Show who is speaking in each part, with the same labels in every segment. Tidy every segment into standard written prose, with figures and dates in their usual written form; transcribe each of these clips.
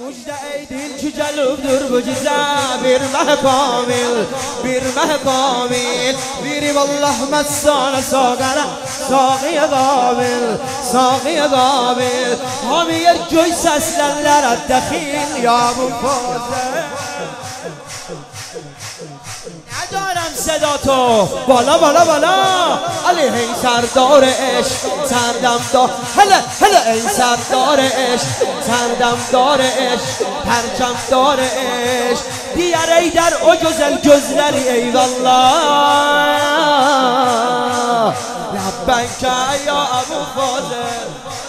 Speaker 1: مجد ایدین چو جلوب دور بجزا بیر مه کامل بیر مه کامل بیری والله مستان ساغر ساقی قابل ساقی قابل همیر جوی سسلر الدخیل یا ابو فاضل ندارم صدا تو بالا بالا بالا علیه این سردار عشق سردم دار هله هله این سردار عشق سردم دار عشق پرچم دار عشق دیاری در اجزل جزلری ای والله لبنک یا ابو فاضل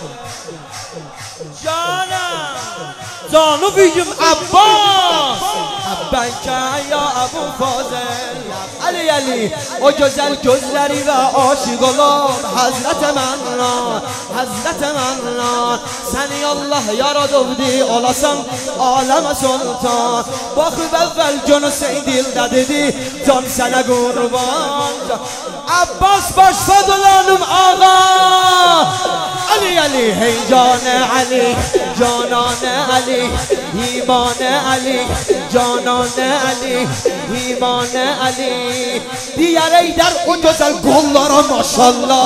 Speaker 1: جانم جانو بیجم عباس لبنک یا ابو فاضل علی علی او جزل جزلری و عاشقلار حضرت من حضرت من سنی الله یارا دوبدی آلاسم عالم سلطان با خوب اول جنو سیدیل دادیدی جان سنه قربان عباس باش فضلانم آقا علی علی هی جان علی جانان علی ایمان علی جانان علی ایمان علی دیاری در اون جزل گلارا ماشالله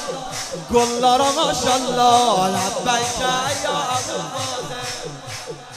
Speaker 1: گلارا ماشالله لبیک یا ابو فاضل